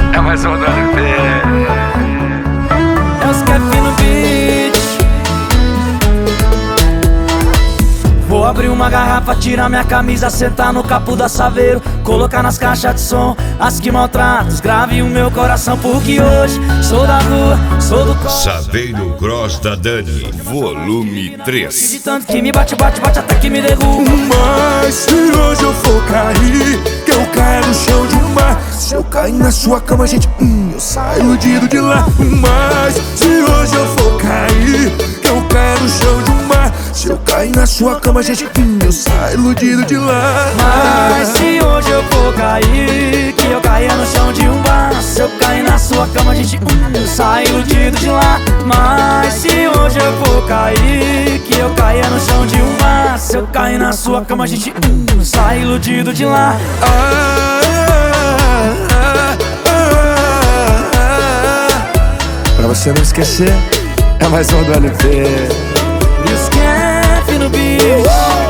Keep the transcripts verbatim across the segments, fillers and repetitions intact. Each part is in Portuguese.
É mais um do L P. É os Cap no beat. Vou abrir uma garrafa, tirar minha camisa, sentar no capô da Saveiro, colocar nas caixas de som as que maltratam, grave o meu coração, porque hoje sou da rua, sou do corpo. Saveiro Gross da Dani, volume De três. tanto que me bate, bate, bate até que me derruba. Mas se hoje eu for cair, que eu caia no chão de um bar. Se eu cair na sua cama, gente, hum, eu saio iludido de lá. Mas se hoje eu for cair, que eu caia no chão de um bar. Se eu cair na sua cama, gente, hum, eu saio iludido de lá. Mas se hoje eu for cair, que eu caia no chão de um bar. Se eu cair na sua cama, gente, hum, eu saio iludido de lá. Mas se hoje eu for cair, que eu caia no chão de um bar. Se eu cair na sua cama, gente, hum, eu saio iludido de lá. Ah, ah, ah, ah. Pra você não esquecer, é mais um do L P. E os Cap no beat.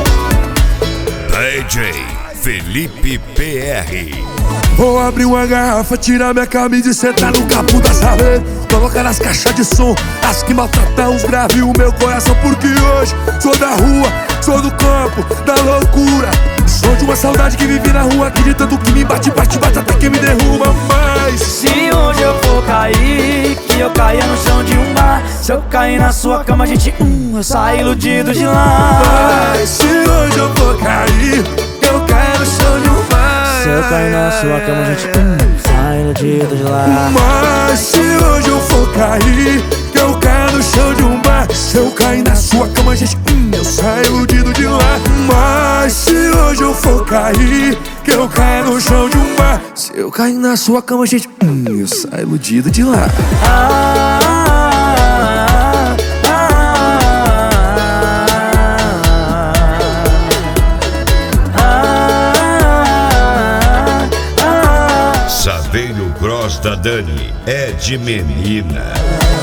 D J Felipe P R. Vou abrir uma garrafa, tirar minha camisa e sentar no capô da Saveiro, colocar nas caixas de som as que maltratam os graves o meu coração, porque hoje sou da rua, sou do campo, da loucura. Sou de uma saudade que vive na rua, acreditando que me bate, bate, bate até que me derruba. Mas se hoje eu for cair, que eu caia no chão de um bar. Se eu cair na sua cama, gente, hum, eu saio iludido de lá. Mas se hoje eu for cair, eu caio no chão de um bar. Se eu cair na sua cama, gente, hum, sai iludido de lá. Mas se hoje eu for cair, que eu caio no chão de um bar. Se eu cair na sua cama, gente, hum, eu saio iludido de lá. Mas se hoje eu for cair, que eu caio no chão de um bar. Se eu cair na sua cama, gente, hum, eu saio iludido de lá. Ah, ah, ah, ah, ah. Saveiro Gross da Dani é de menina.